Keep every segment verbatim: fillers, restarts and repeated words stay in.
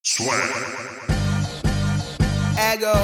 Swag. Ego.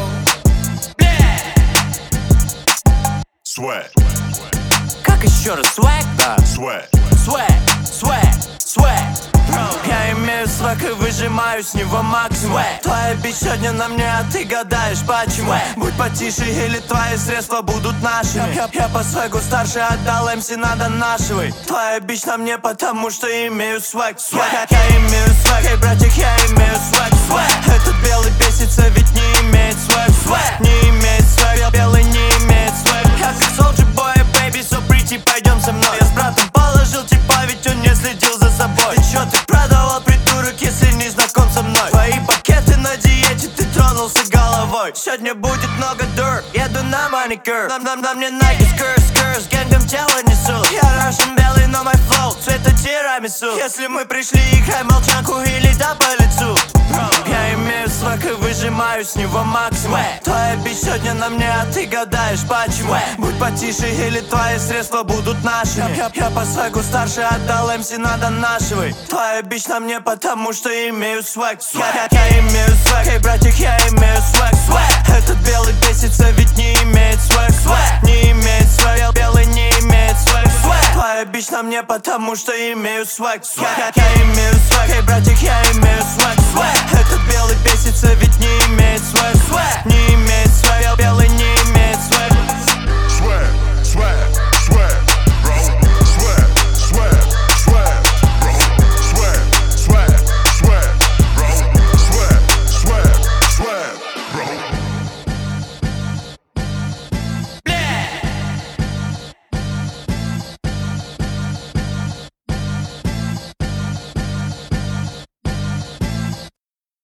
Swag. Как еще раз? Swag? Да. Swag. Swag, swag, swag. Я имею свag и выжимаю с него максимум. Твоя бич сегодня на мне, а ты гадаешь почему. Будь потише или твои средства будут нашими. Я, я по свэгу старше отдал эм си, надо нашивай. Твоя бич на мне, потому что имею свэг. Свэг, я имею свэг, эй, братик, я имею свэг. Свэг, этот белый бесится, ведь не имеет свэг. Свэг, не имеет свэг, белый не имеет свэг. Я как soldier boy, baby, so pretty, пойдем со мной. Я с братом положил типа, ведь он не следил за собой. Ты чё, ты продавал, придурок, если не знаком со мной? Твои пакеты на диете, ты тронулся головой. Сегодня будет много дур, еду на маникюр. Нам, нам, нам не Nike, скр, скр, с гэнгом тело несу. Я Russian белый, но мой флоу цвета тирамису. Если мы пришли, играй молчанку или да по лицу. Я имею свэг и выжимаю с него максимум. Твоя бич сегодня на мне, а ты гадаешь почему. Будь потише или твои средства будут нашими. Я, я по свэгу старше отдал эм си, надо нашивай. Твоя бич на мне, потому что имею свэг. Я, я имею свэг, эй, братик, я имею свэг. Свэг, этот белый бесится, ведь не имеет свэг. Свэг, не имеет свэг, белый не имеет свэг. Свэг, твоя бич на мне, потому что имею свэг. Я, я имею свэг, эй, братик, я имею свэг.